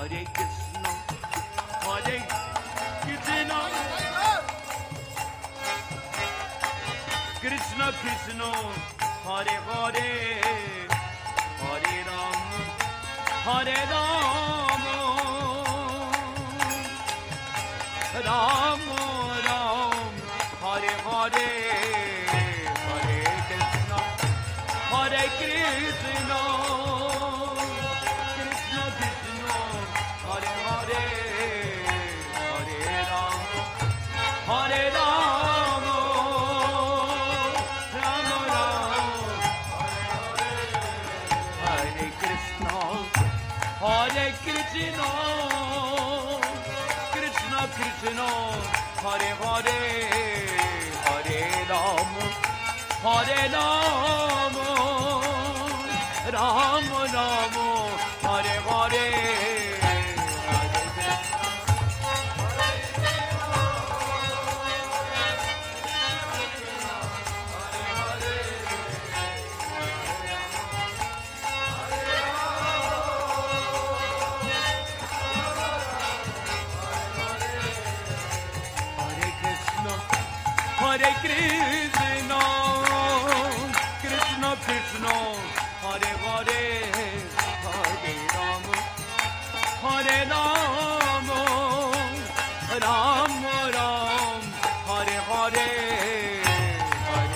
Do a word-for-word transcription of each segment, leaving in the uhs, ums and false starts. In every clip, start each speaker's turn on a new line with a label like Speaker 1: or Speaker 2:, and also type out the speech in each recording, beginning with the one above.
Speaker 1: Hare Krishna, Hare Krishna, Krishna Krishna, Hare Hare, Hare Rama, Hare Rama, Rama Rama, Hare Hare, Hare Krishna, Hare Krishna, Krishna Krishna, Hare Hare, Hare Rama, Hare Rama, Rama Rama, Hare Krishna, Hare Krishna, Krishna Krishna, Hare Hare, Hare Rama, Hare Rama, Rama Rama, Hare Hare, Hare Krishna, Krishna Krishna, Hare Hare, Hare Rama, Hare Rama, Rama Rama, Hare Hare, Hare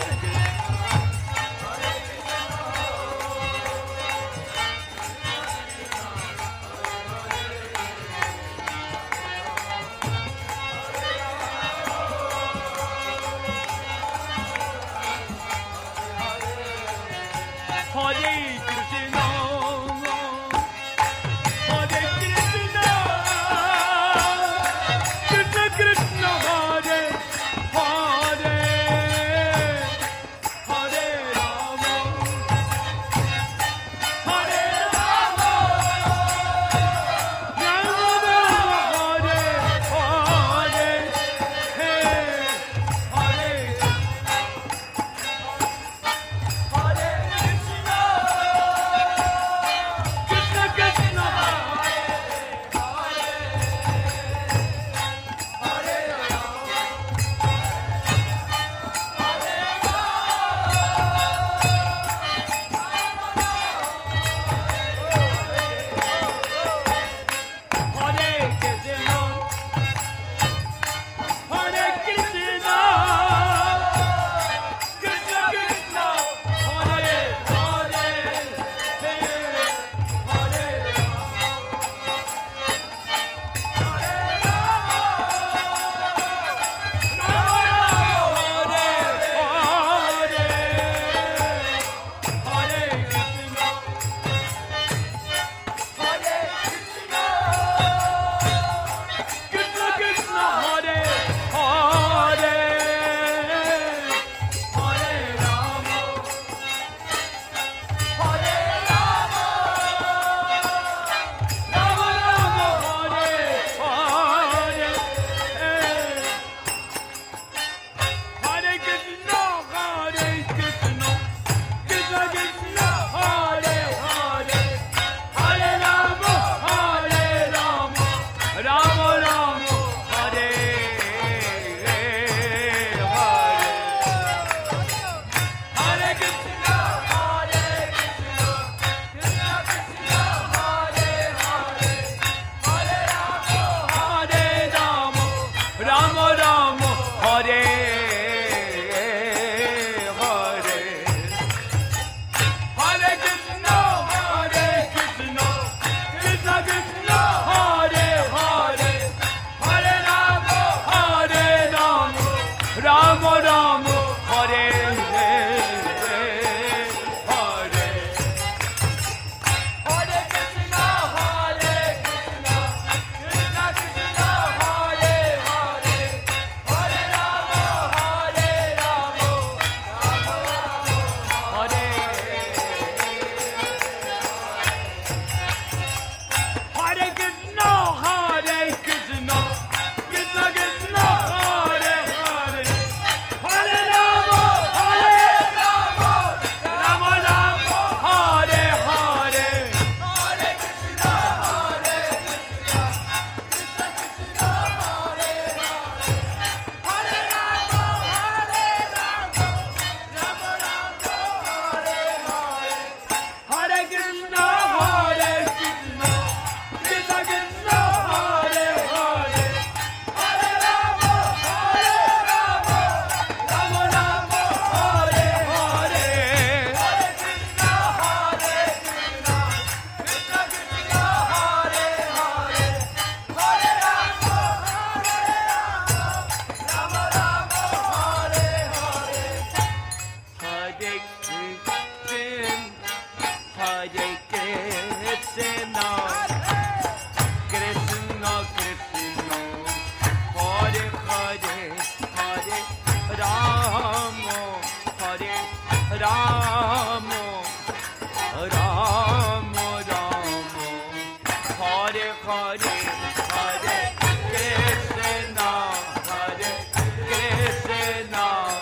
Speaker 1: Hare Hare, Hare Krishna, Hare Krishna,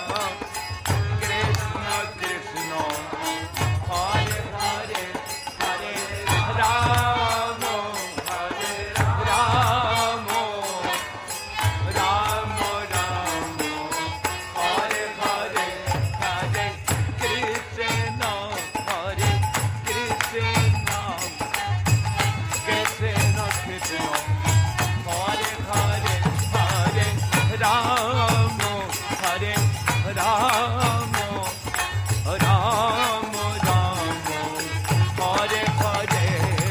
Speaker 1: Krishna Krishna, Hare Hare, Hare Rama, Hare Rama, Rama Rama, Hare Hare, Hare Krishna, Hare Krishna, Krishna Krishna, Hare Hare, Hare Rama, Hare Rama, Rama Rama, Hare Hare.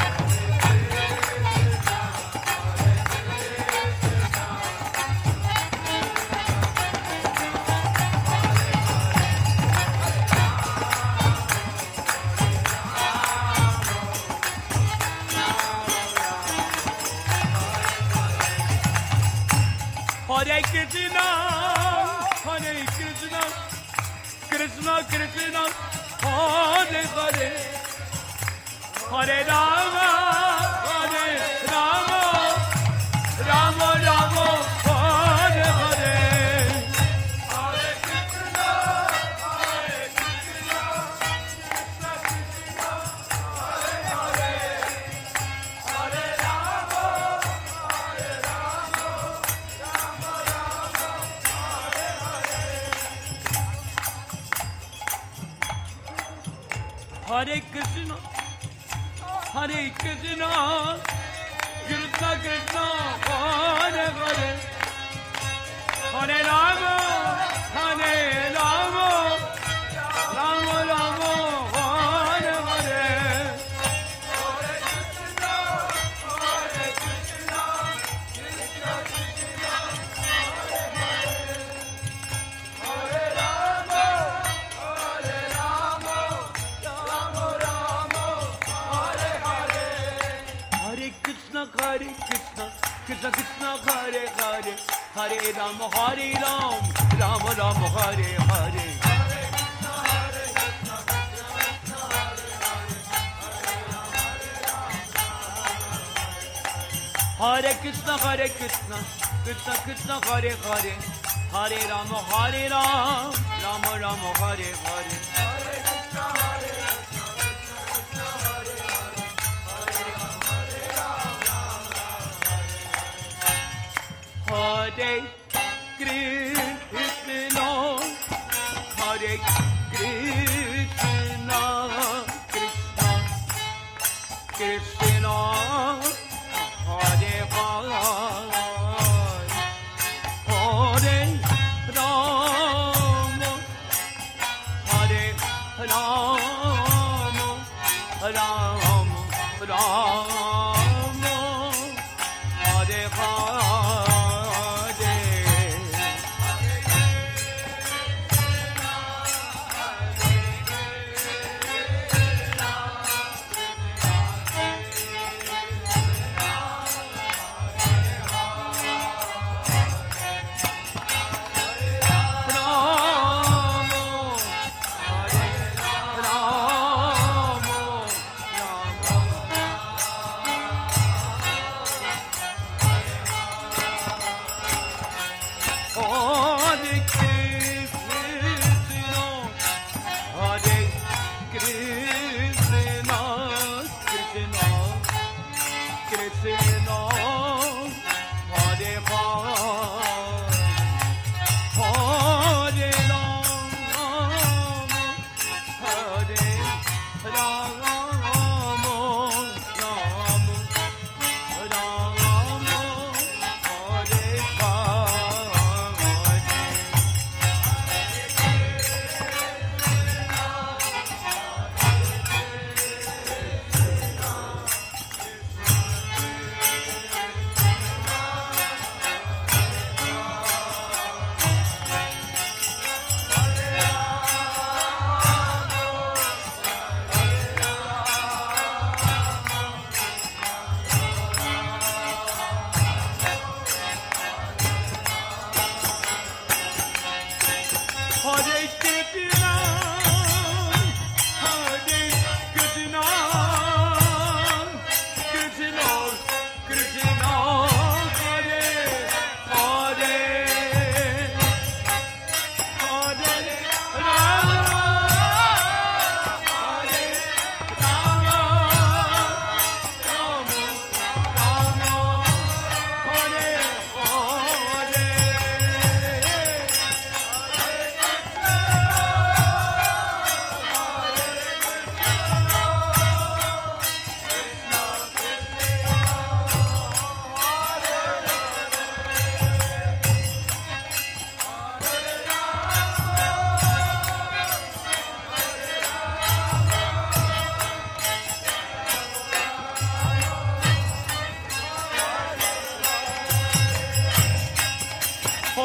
Speaker 1: Hare Krishna, Hare Krishna, Krishna Krishna, Hare Hare, Hare Rama, Hare Rama, Rama Rama, Hare Hare. Hare Krishna, Hare Krishna, Krishna Krishna, Hare Hare, Hare Rama, Hare Rama, Rama Rama, Hare Hare. Hare Krishna, Hare Krishna, Krishna Krishna, Hare Hare, Hare Rama, Hare Rama, Rama Rama, Hare Hare. Hare Krishna, Hare Krishna, Krishna Krishna, Hare Hare, Hare Rama, Hare Rama, Rama Rama, Hare Hare. Hare Krishna, Hare Krishna, Krishna Krishna, Hare Hare, Hare Rama, Hare Ram, Rama Rama, Hare Hare. Hare Krishna, Hare Krishna, Krishna Krishna, Hare Hare, Hare Rama, Hare Ram, Rama Rama, Hare Hare. Hare Krishna, Hare Krishna, Krishna Krishna, Hare Hare, Hare Rama, Hare Rama, Rama Rama, Hare Hare.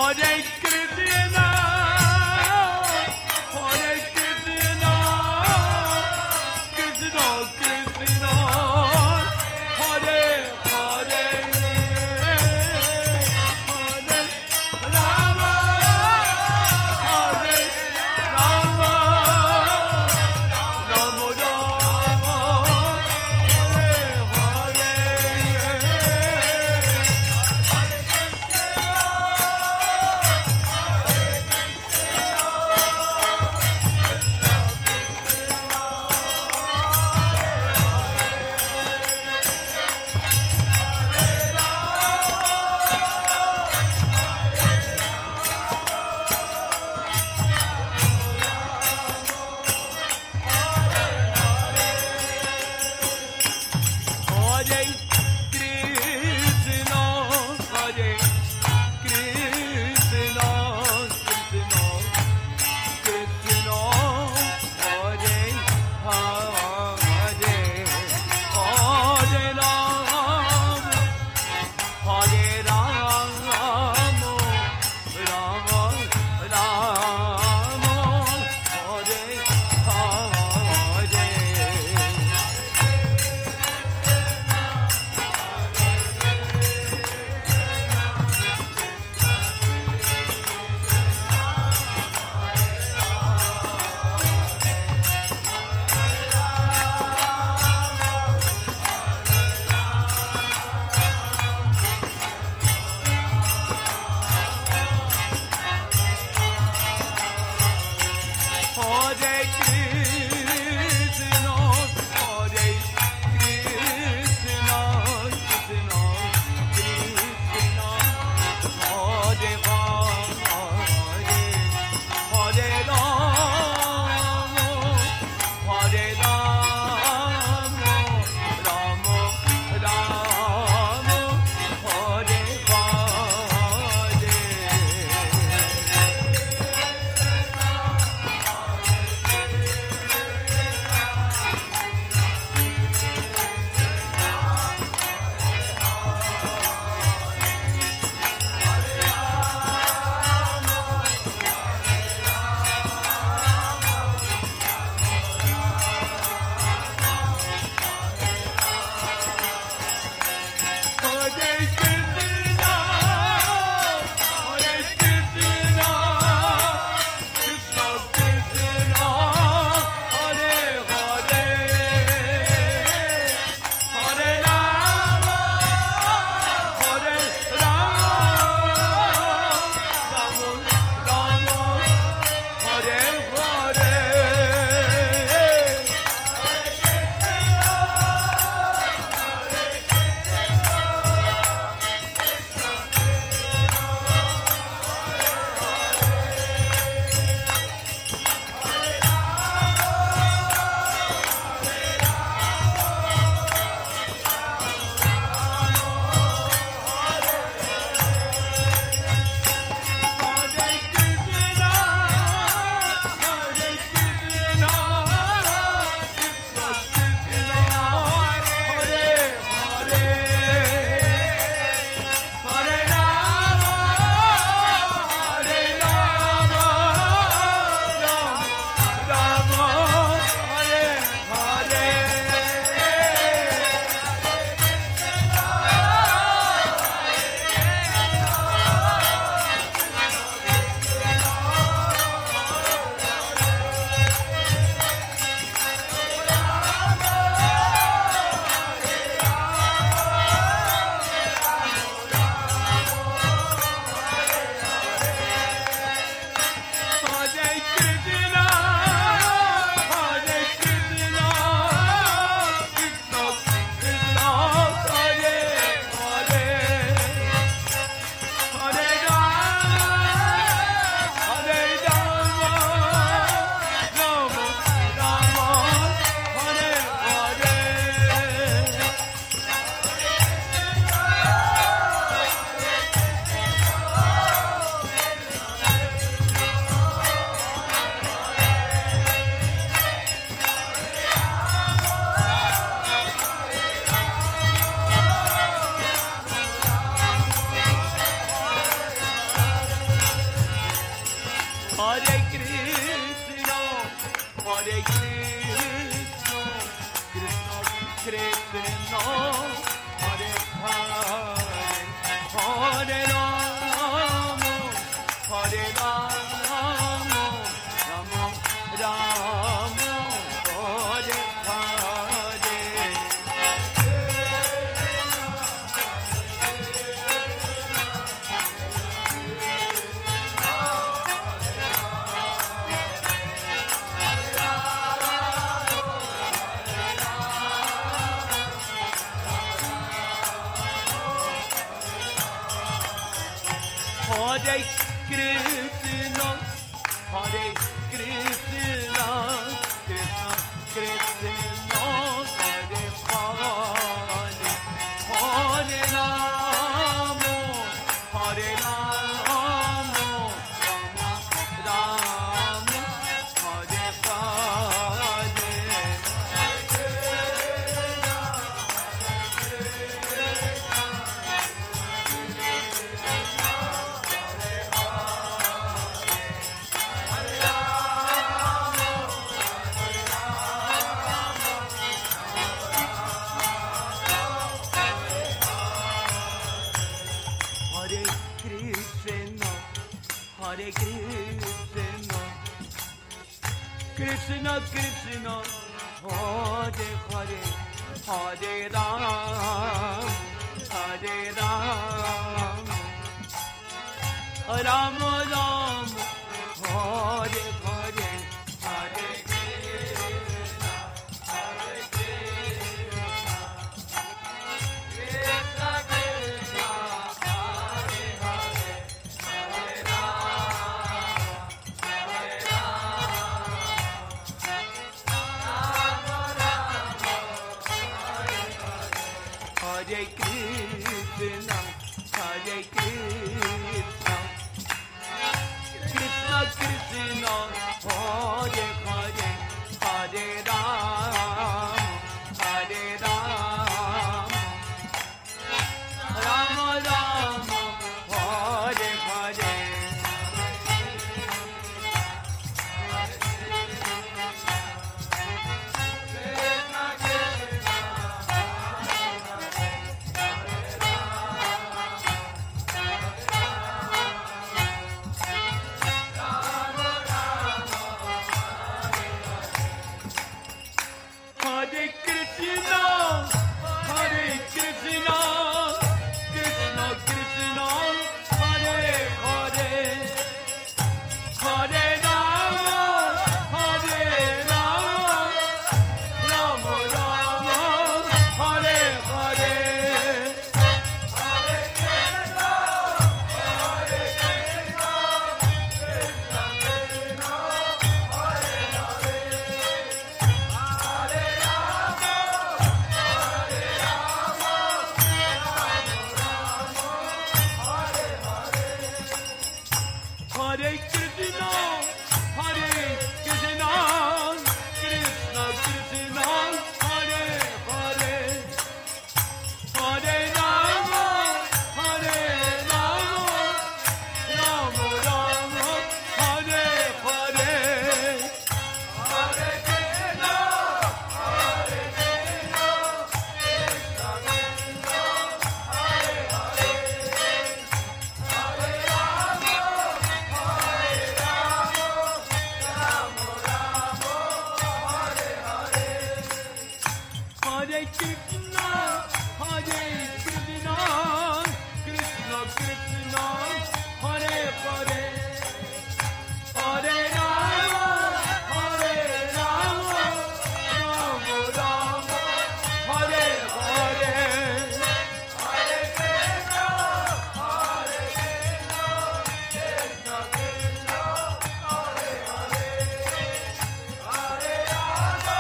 Speaker 1: Hare Krishna, Hare Krishna, Krishna Krishna, Hare Hare, Hare Rama, Hare Rama, Rama Rama, Hare Hare. Hare Krishna, Hare Krishna, Krishna Krishna, Hare Hare, Hare Rama, Hare Rama, Rama Rama, Hare Hare Krishna, Krishna Krishna, Hare Hare, Hare Rama, Hare Rama, Rama Rama, Hare Hare, Hare Krishna, Hare Krishna, Krishna Krishna, Hare Hare, Hare Hare Krishna, Hare Krishna, Krishna Krishna, Hare Hare, Hare Rama, Hare Rama, Rama Rama, Hare Hare. Hare Krishna, Hare Krishna, Krishna Krishna, Hare Hare, Hare Rama, Hare Rama, Rama Rama, Hare Hare. Hare Krishna, Hare Krishna, Krishna Krishna, Hare Hare. Hare Krishna, Hare Krishna, Krishna Krishna, Hare Hare, Hare Rama, Hare Rama, Rama Rama, Hare Hare. Hare Krishna, Hare Krishna, Krishna Krishna, Hare Hare, Hare Rama, Hare Krishna, Hare Krishna, Krishna Krishna, Hare Hare, Hare Rama, Hare Rama, Rama Rama, Hare Hare. Hare Krishna, Hare Krishna, Krishna Krishna, Hare Hare, Hare Rama,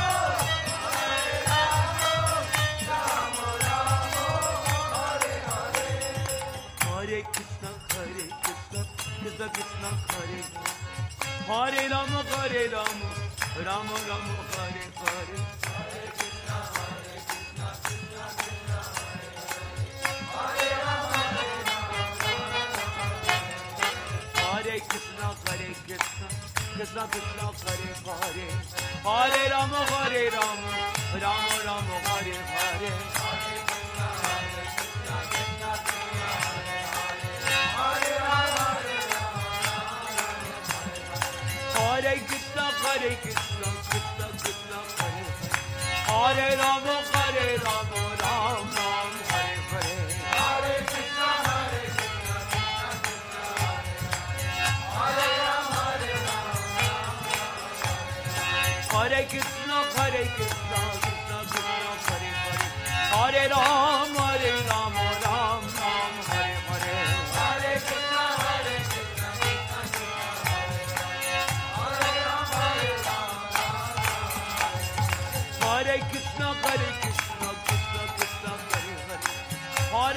Speaker 1: Hare Krishna, Hare Krishna, Krishna Krishna, Hare Hare Rama, Hare Rama, Rama Rama, Hare Hare. Hare Krishna, Hare Krishna, Krishna Krishna, Hare Rama, Hare Rama, Hare Krishna, Hare Krishna, Krishna Krishna, Hare Hare, Hare Rama, Hare Rama, Rama Rama, Hare Hare. Hare Krishna, Hare Krishna, Krishna Krishna, Hare Rama, Hare Rama, Hare Krishna, Hare Krishna, Krishna Krishna, Hare Hare, Hare Rama, Hare Rama, Ram Ram, Hare Hare. Hare Krishna, Hare Krishna, Krishna Krishna, Hare Rama, Hare Rama, Hare Krishna, Hare Krishna, Krishna Krishna, Hare Hare, Hare Rama, Hare Rama, Ram Ram, Hare Hare. Hare Krishna, Hare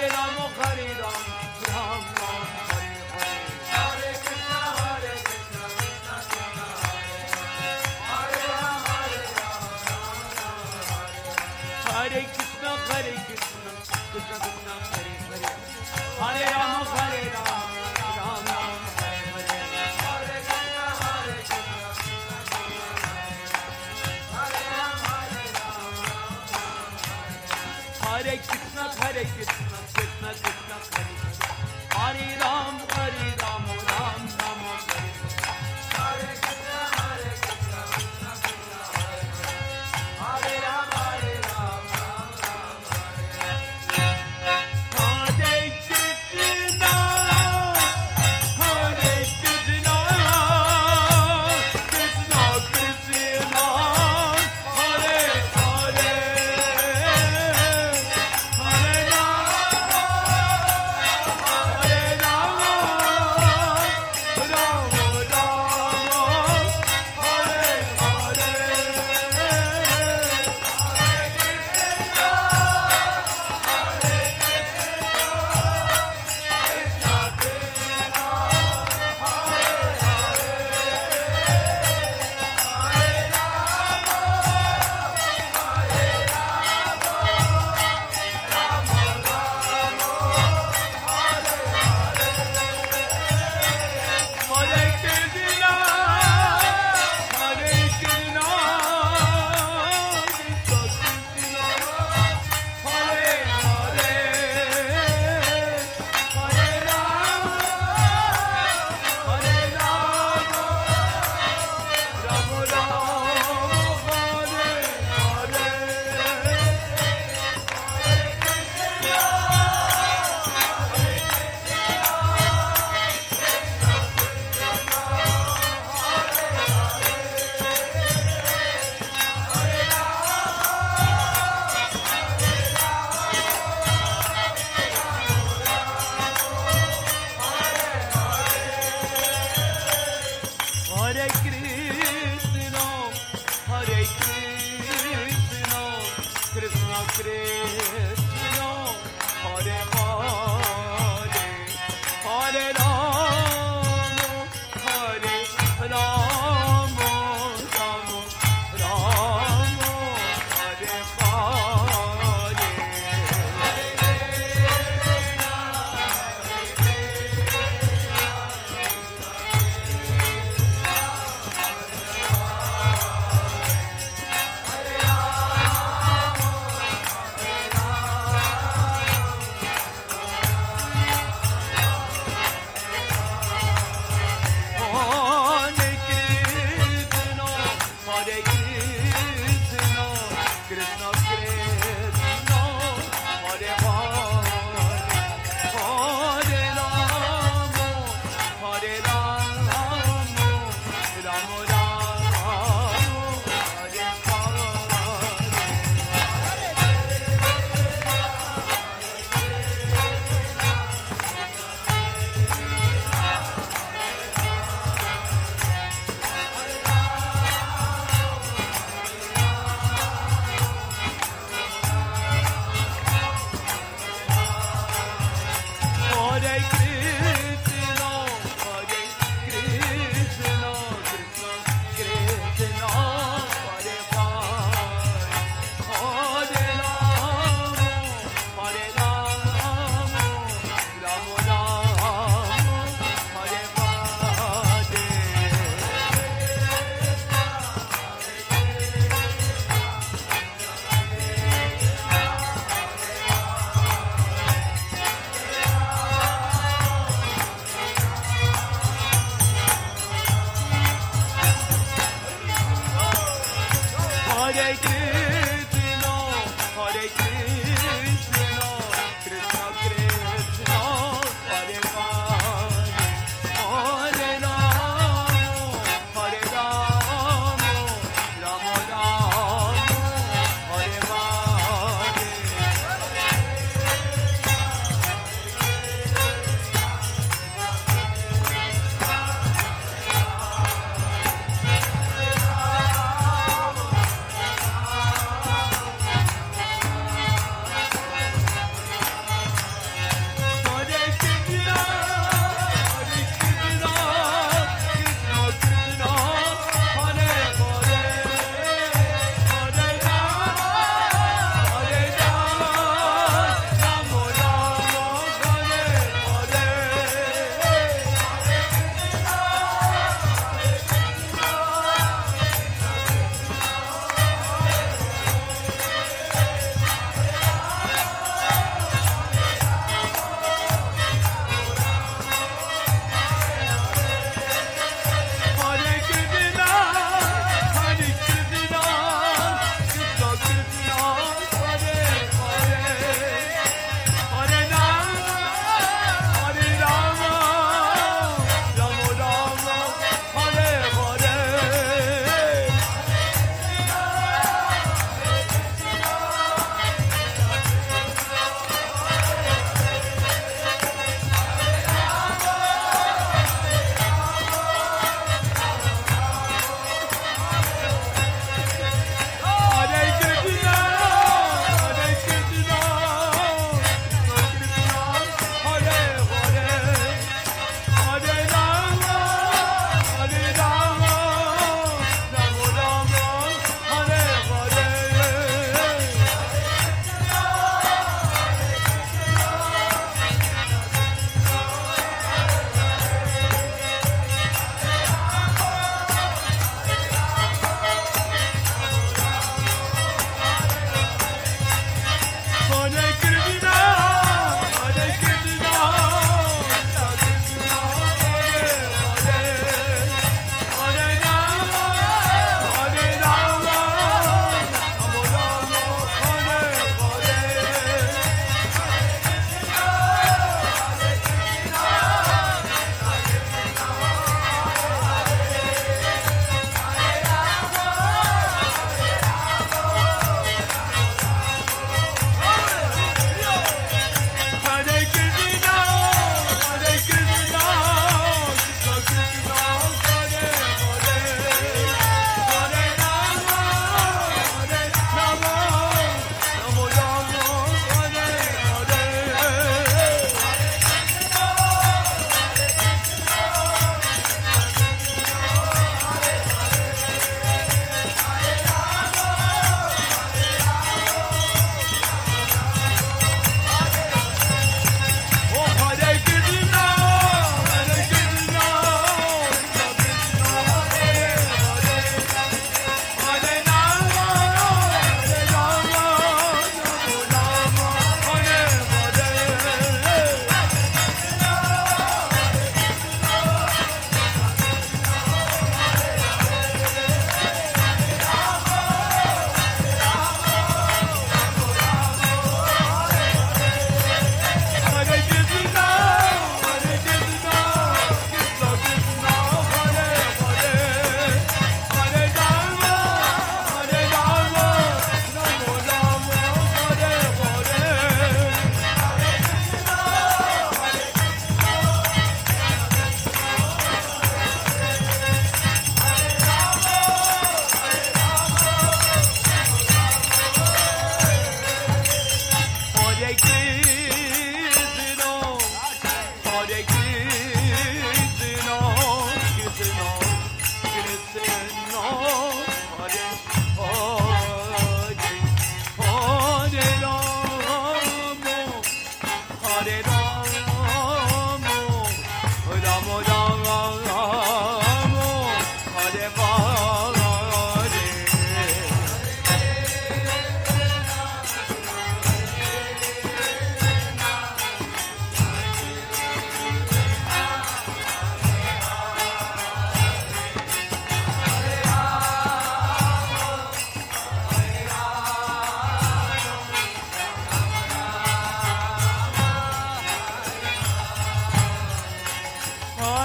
Speaker 1: Hare Rama, Hare Rama, Ram Ram, Hare Hare. Hare Krishna, Hare Krishna, Krishna Krishna, Hare Hare, Hare Krishna, Hare Krishna, Krishna Krishna, Hare Hare. Hare Rama, Hare Rama, Ram Ram, Hare Hare. Hare Krishna, Hare Krishna, Hare Rama, Hare Rama, Hare Krishna, Hare Krishna, Krishna Krishna, Hare Hare. Hare Ram, Hare Ram, Ram Ram, Hare Hare. Hare Krishna, Hare Krishna, Krishna Krishna, Hare Hare. Hare Ram, Hare Ram, Ram Ram, Hare Hare. Hare Krishna, Hare Krishna, Krishna Krishna, Hare Hare. Hare Rama, Hare Rama,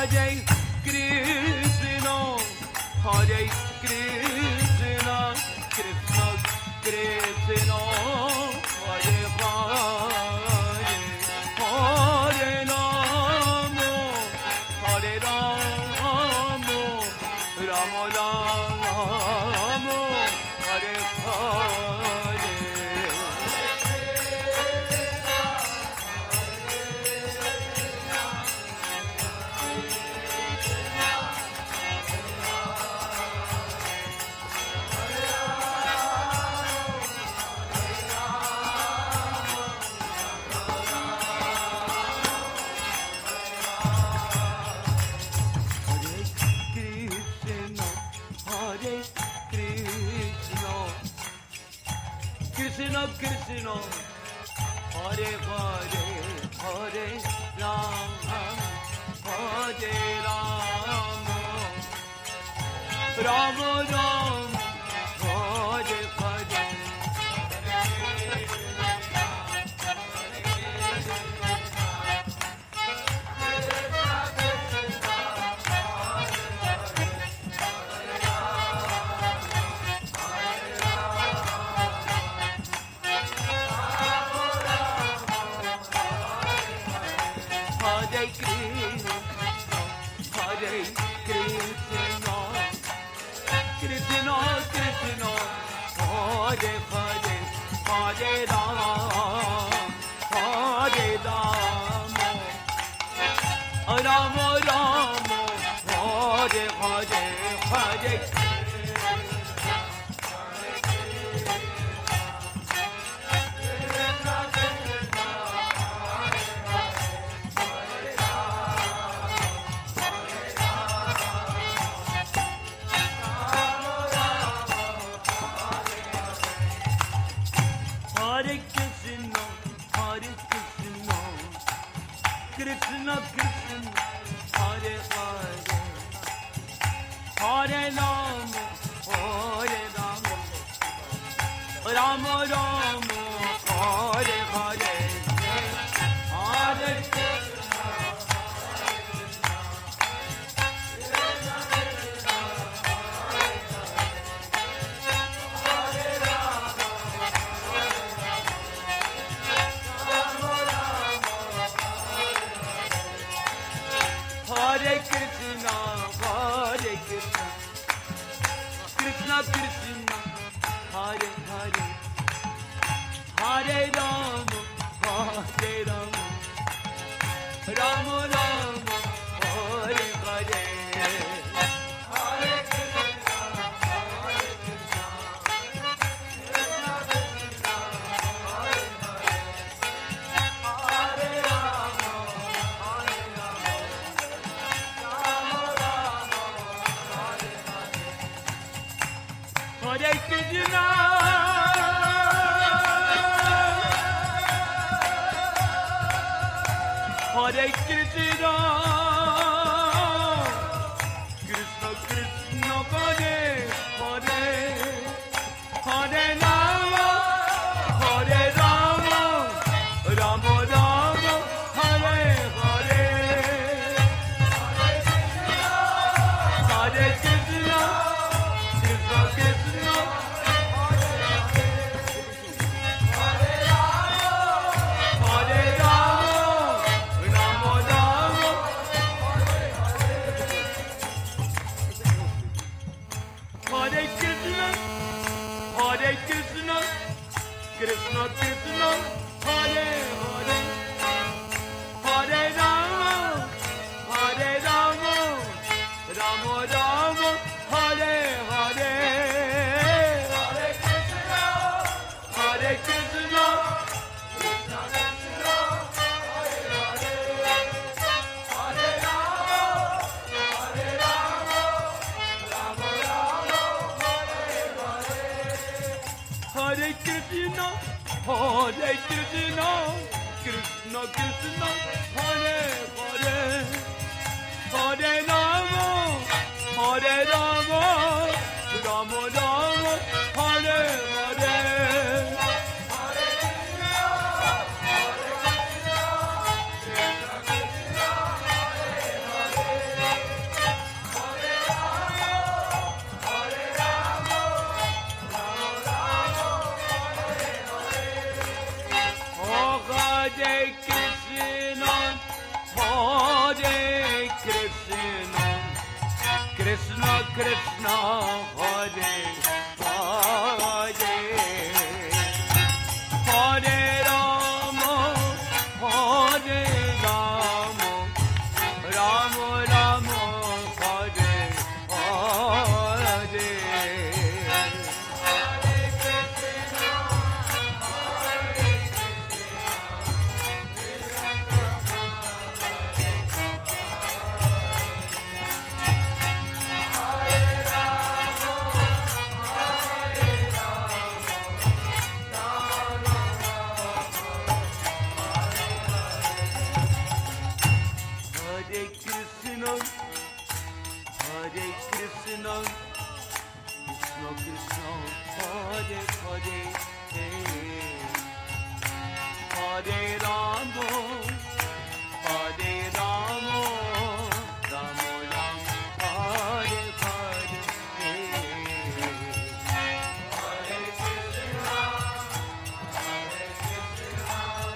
Speaker 1: Hare Krishna, Hare Krishna, Krishna Krishna, Hare Hare, Hare Rama, Hare Rama, Rama Rama, Hare Hare. Krishna Krishna, Hare Hare, Hare Rama, Hare Rama, Rama Rama, Hare Hare. Hare Krishna, Hare Krishna, Krishna Krishna, Hare Hare, Hare Rama, Hare Rama, Rama Rama, Hare Hare, Hare Hare Krishna, Hare Krishna, Krishna Krishna, Hare Hare, Hare Rama, Hare Rama, Rama Rama, Hare Hare, Hare Krishna, Hare Krishna, Hare Krishna, Krishna Krishna, Hare Hare, Hare Rama, Hare Rama, Rama Rama, Hare Hare, Hare Krishna, Hare Krishna, Krishna Krishna, Hare Hare, Hare Rama, Hare Rama, Hare Krishna, Hare Krishna, Krishna Krishna, Hare Hare, Hare Rama, Hare Rama, Rama Rama, Hare Hare, Hare Krishna, Krishna Krishna, Hare Rama, Hare Rama, Rama Rama, Hare Hare, Hare Krishna, Hare Hare, Hare Rama, Hare Rama, Rama Rama, Hare Hare. Hare Krishna, Krishna Krishna, Hare Hare, Hare Rama, Hare Rama, Rama Rama, Hare Hare, Hare Krishna, Hare Krishna,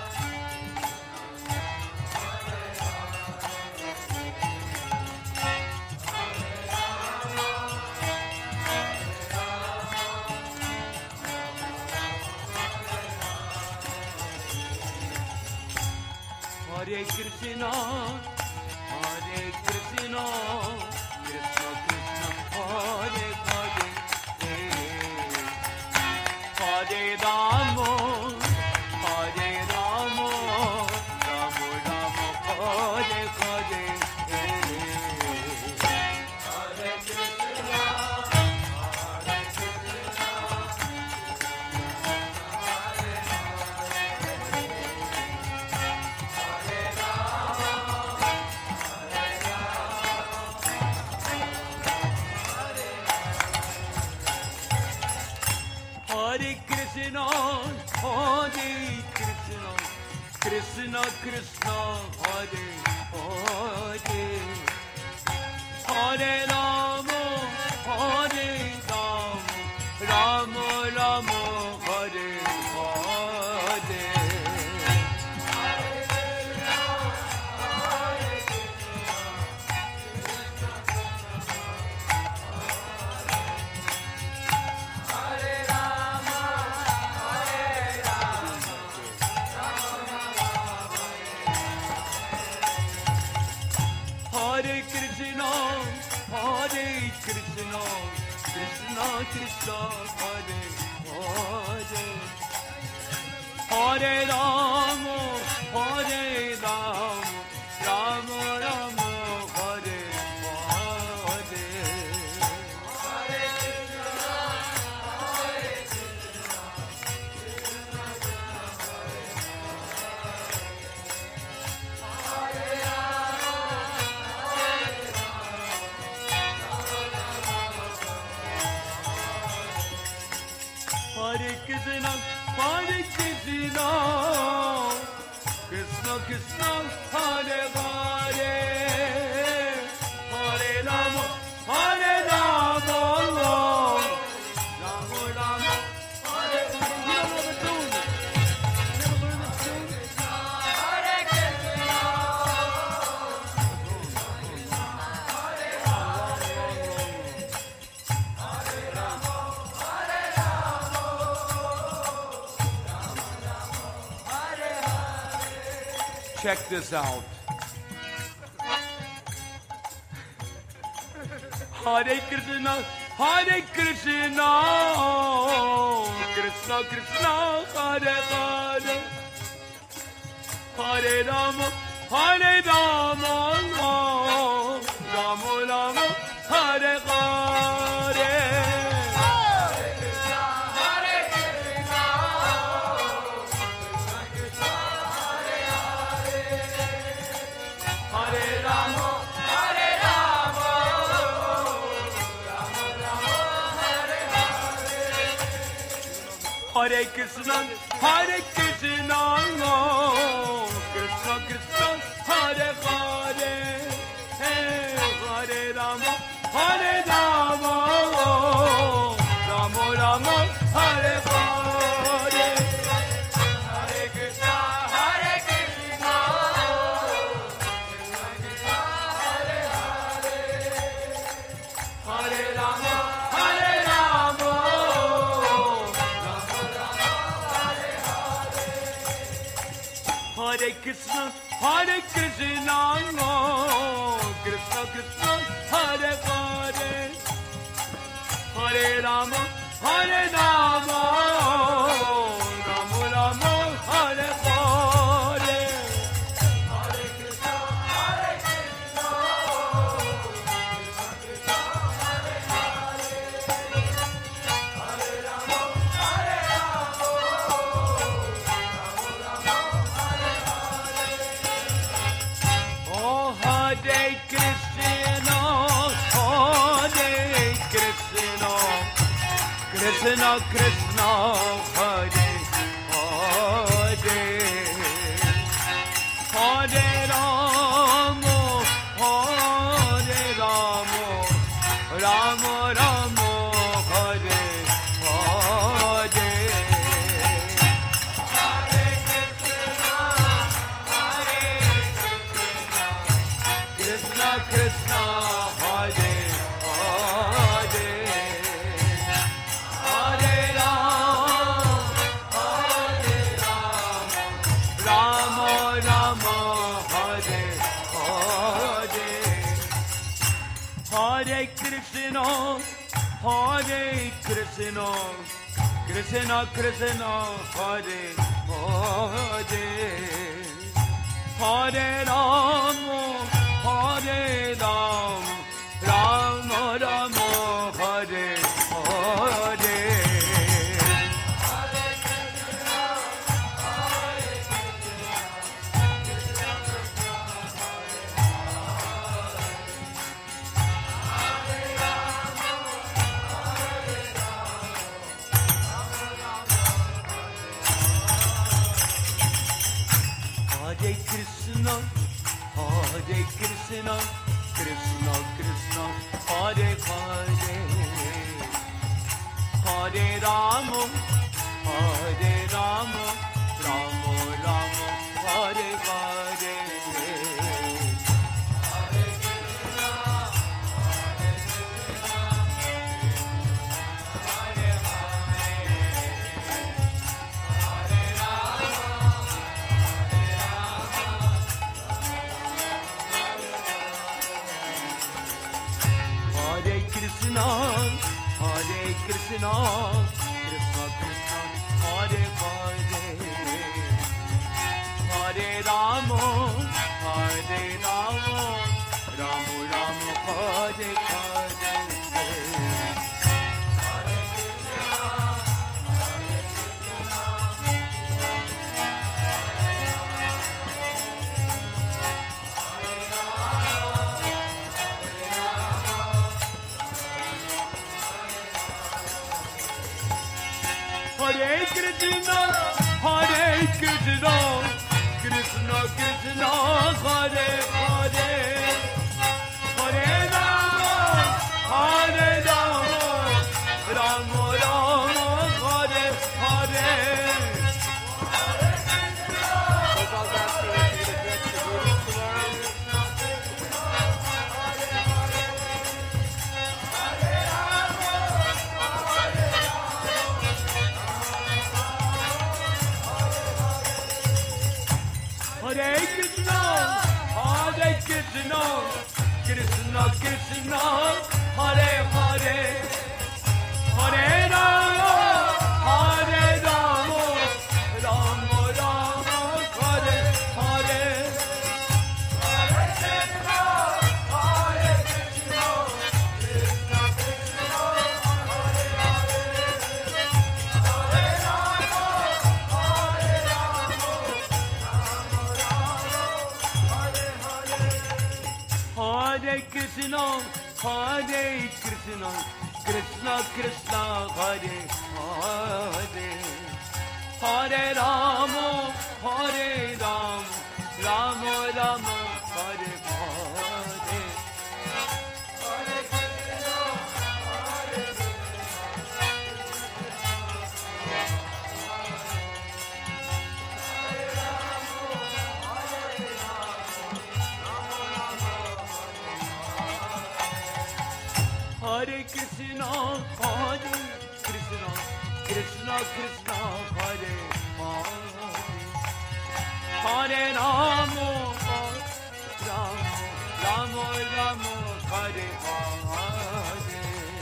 Speaker 1: Hare Krishna, Hare Krishna, Krishna Krishna, Hare Hare, Hare Rama, Hare Rama, Rama Rama, Hare Hare, Hare Krishna, Hare Krishna. Hare Krishna, Hare Krishna, Krishna Krishna, Hare Hare, Hare Rama, Hare Rama, Rama Rama, Hare Hare. Hare Krishna, Hare Krishna, Krishna Krishna, Hare Hare, Hare Rama, Hare Rama, Rama Rama, Hare Hare, Hare Krishna, Hare Krishna, Krishna Krishna, Hare Hare Krishna, Hare Krishna, Krishna Krishna, Hare Hare, Hare Rama, Hare Rama, Rama Rama, Hare Hare. You don't know the tune. You never learned the tune. Hare Krishna, Hare Rama, Hare Rama. Check this out. Hare Krishna, Hare Krishna, Krishna Krishna, Hare Hare, Hare Rama, Hare Rama, Rama Rama, Hare Hare. Hare Krishna, Hare Krishna, Krishna Krishna, Hare Hare, Hare Rama, Hare Rama, Rama Rama, Hare Hare, Hare Krishna, Hare Krishna, Krishna Krishna, Hare Hare, Hare Krishna, Krishna Krishna, Hare Hare, Hare Rama, Hare Rama, Rama Rama, Hare Hare, Hare Krishna, Hare Krishna, Krishna Krishna, Hare Hare, Hare Rama, Hare Rama, Rama Rama, Hare Hare. Oh, Hare Krishna, Hare Krishna, Krishna Krishna, Hare Hare, Hare Rama, Hare Rama, Rama Rama, Hare Hare, Hare Krishna, Hare Krishna, Krishna Krishna, Hare Hare, Hare Rama, Hare Rama, Rama Rama, Hare Hare, Hare Krishna, Hare Krishna, Krishna Krishna, Hare Hare, Hare Rama, Hare Rama, Rama Rama, Hare Hare. Hare Krishna, Hare Krishna, Krishna Krishna, Hare Hare, Hare Rama, Hare Rama, Rama Rama, Hare Hare, Hare Krishna, Hare Krishna, Hare Hare, Hare Rama, Hare Krishna, Hare Krishna, Krishna Krishna, Hare Hare, Hare Rama, Hare Rama, Rama Rama, Hare Hare, Hare Krishna, Hare Krishna, Hare Krishna, Hare Krishna, Krishna Krishna, Hare Hare, Hare Rama, Hare Rama, Rama Rama, Hare Hare. Hare Krishna, Hare Krishna, Krishna Krishna, Hare Hare, Hare Rama, Hare Rama, Rama Rama, Hare Hare, Hare Krishna, Hare Krishna, Krishna Krishna, Hare Hare, Hare Rama, Hare Rama, Hare Krishna, Hare Krishna, Krishna Krishna, Hare Hare, Hare Rama, Hare Rama, Rama Rama, Hare Hare, Hare Krishna, Hare Hare Krishna, Hare Krishna, Krishna Krishna, Hare Hare, Hare Rama, Hare Hare.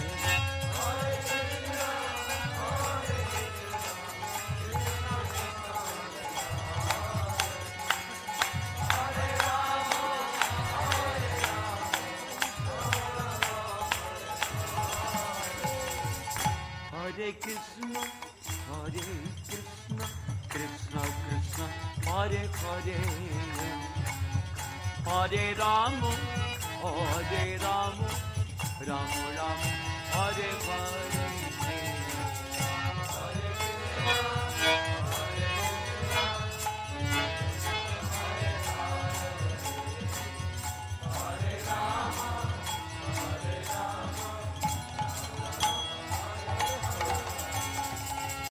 Speaker 1: Hare Krishna, Hare Krishna, Krishna Krishna, Hare Hare, Hare Rama, Hare Rama, Rama Rama, Hare Hare.